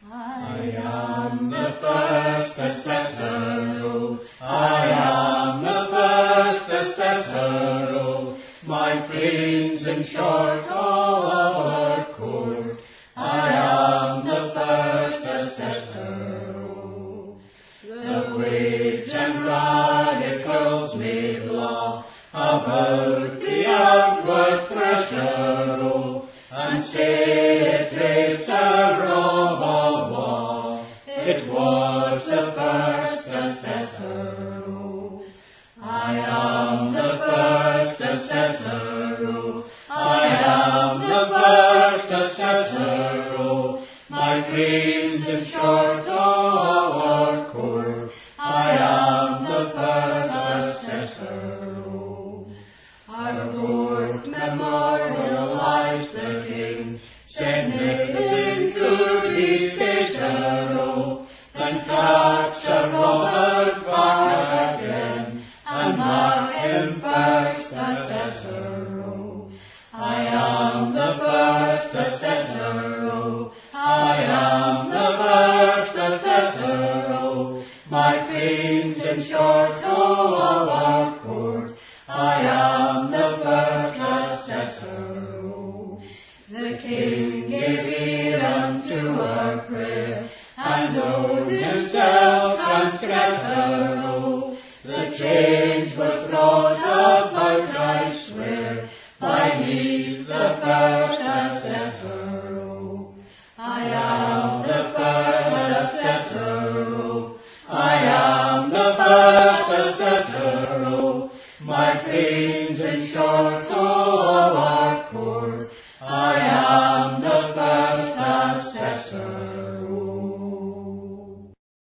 I am the first assessor, oh, I am the first assessor, oh, my friends in short our court. I am the first assessor, oh. The waves and radicals made law about the outward pressure, oh, and say it raised a row of war. It was the first assessor, oh. I am the first assessor, oh. I am the first assessor, oh. My friends in short our court. I am the first assessor, oh. Our court memorialized the king, sending to his pleasure, oh. Then capture Robert back again, and mark him first assessor, oh. I am the first assessor, oh. I am the first assessor, oh. My friends in short our court. I am the first assessor, oh. The king gave ear unto our prayer, and owned himself transgressor, oh. The change was brought about, I swear, by me, the first assessor, oh. I am